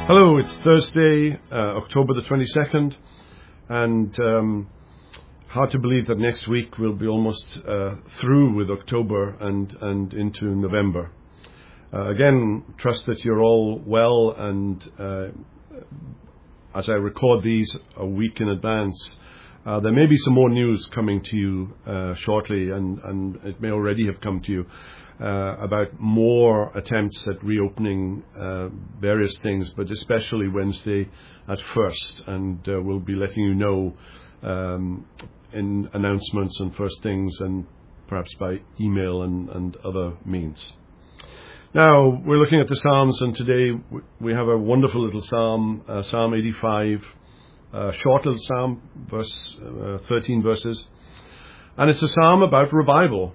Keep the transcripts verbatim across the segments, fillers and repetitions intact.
Hello, it's Thursday, uh, October the twenty-second, and um, hard to believe that next week we'll be almost uh, through with October and, and into November. Uh, again, trust that you're all well, and uh, as I record these a week in advance, uh, there may be some more news coming to you uh, shortly, and, and it may already have come to you. Uh, about more attempts at reopening uh, various things, but especially Wednesday at first, and uh, we'll be letting you know um, in announcements and first things, and perhaps by email and, and other means. Now, we're looking at the Psalms, and today we have a wonderful little Psalm, uh, Psalm eighty-five, a short little Psalm, verse uh, thirteen verses, and it's a Psalm about revival.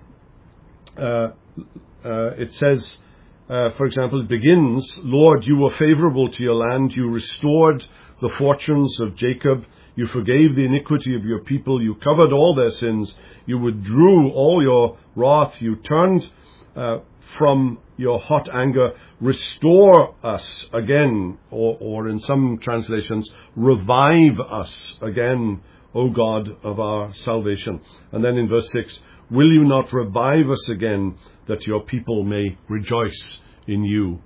Uh, uh, it says, uh, for example, it begins, Lord, you were favorable to your land. You restored the fortunes of Jacob. You forgave the iniquity of your people. You covered all their sins. You withdrew all your wrath. You turned uh, from your hot anger. Restore us again, or, or in some translations, revive us again, O God of our salvation. And then in verse six, will you not revive us again, that your people may rejoice in you?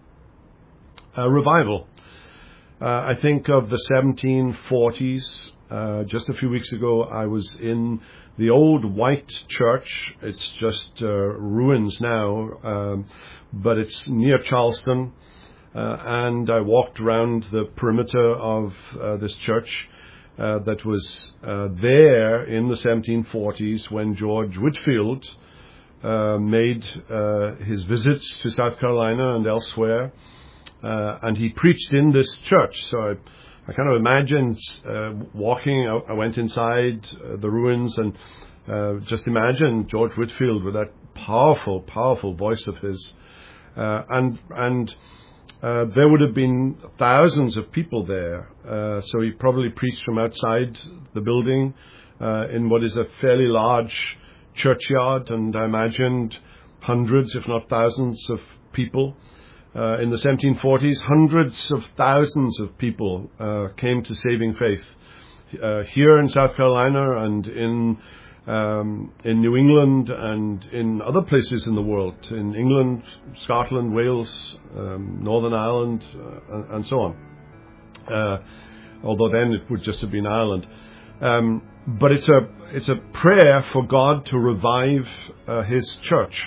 Uh, revival. Uh, I think of the seventeen forties. Uh, just a few weeks ago, I was in the old white church. It's just uh, ruins now, um, but it's near Charleston. Uh, and I walked around the perimeter of uh, this church. Uh, that was uh, there in the seventeen forties when George Whitefield uh, made uh, his visits to South Carolina and elsewhere, uh, and he preached in this church. So I, I kind of imagined uh, walking. I, I went inside uh, the ruins and uh, just imagined George Whitefield with that powerful, powerful voice of his, uh, and and. Uh, there would have been thousands of people there, uh, so he probably preached from outside the building uh, in what is a fairly large churchyard, and I imagined hundreds, if not thousands, of people. Uh, in the seventeen forties, hundreds of thousands of people uh, came to saving faith uh, here in South Carolina and in Um, in New England and in other places in the world, in England, Scotland, Wales, um, Northern Ireland, uh, and, and so on. Uh, although then it would just have been Ireland. Um, but it's a it's a prayer for God to revive uh, His church.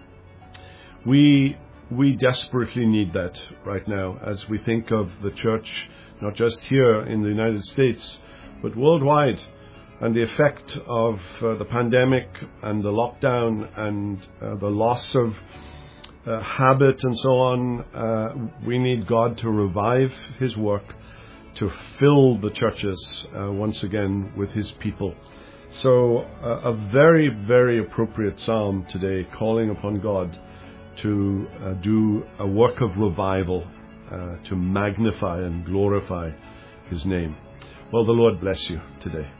We we desperately need that right now as we think of the church, not just here in the United States, but worldwide. And the effect of uh, the pandemic and the lockdown and uh, the loss of uh, habit and so on, uh, we need God to revive His work, to fill the churches uh, once again with His people. So uh, a very, very appropriate psalm today, calling upon God to uh, do a work of revival, uh, to magnify and glorify His name. Well, the Lord bless you today.